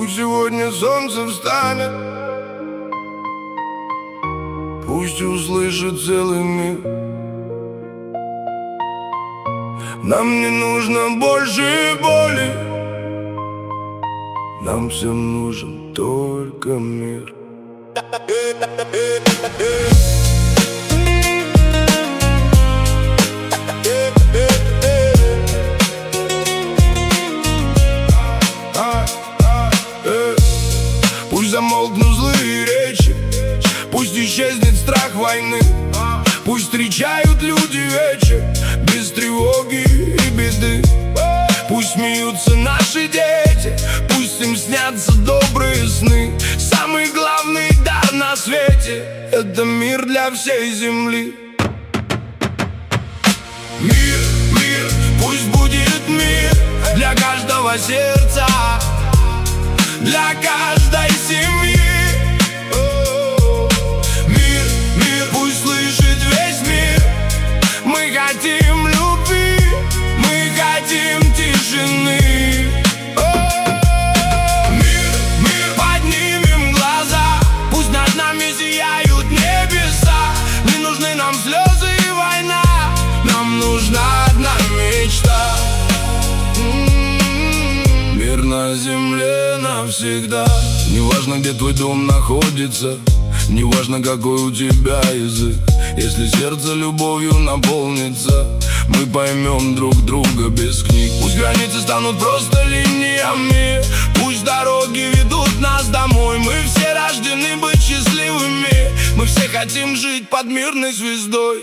Пусть сегодня солнце встанет, пусть услышит целый мир. Нам не нужно больше боли, нам всем нужен только мир. Пусть замолкнут злые речи, пусть исчезнет страх войны, пусть встречают люди вечер без тревоги и беды. Пусть смеются наши дети, пусть им снятся добрые сны. Самый главный дар на свете — это мир для всей земли. Мир, мир, пусть будет мир для каждого сердца, для каждой семьи. Мир, мир, пусть слышит весь мир. Мы хотим любви, мы хотим тишины. Мир, мир, поднимем глаза, пусть над нами сияют небеса. Не нужны нам слезы и война, нам нужна одна мечта. Мир на земле навсегда. Неважно, где твой дом находится, неважно, какой у тебя язык. Если сердце любовью наполнится, мы поймем друг друга без книг. Пусть границы станут просто линиями, пусть дороги ведут нас домой. Мы все рождены быть счастливыми, мы все хотим жить под мирной звездой.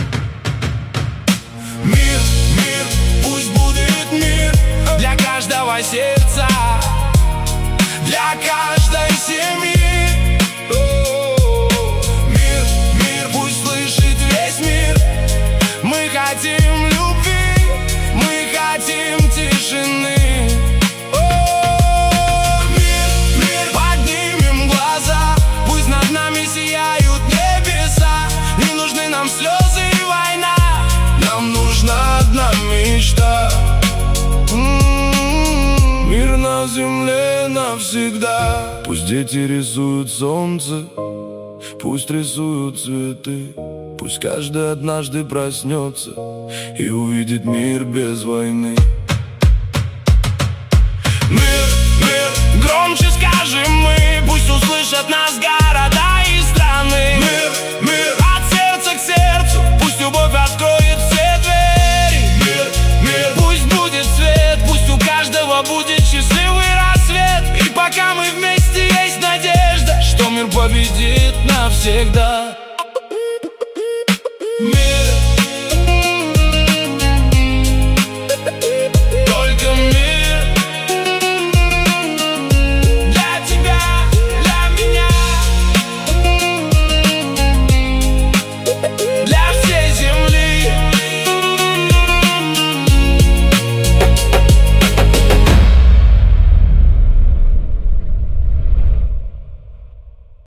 Мир, мир, пусть будет мир для каждого сердца, для каждой семьи. Мир, мир, пусть слышит весь мир. Мы хотим любви, мы хотим тишины. Мир, мир, поднимем глаза, пусть над нами сияют небеса. Не нужны нам слезы и война, нам нужна одна мечта. Мир на земле навсегда. Пусть дети рисуют солнце, пусть рисуют цветы. Пусть каждый однажды проснется и увидит мир без войны. Мир, мир, громче скажем мы, пусть услышат нас города и страны. Мир, мир, от сердца к сердцу, пусть любовь откроет все двери. Мир, мир, пусть будет свет, пусть у каждого будет счастливый рассвет. И пока мы вместе, есть надежда, что мир победит навсегда.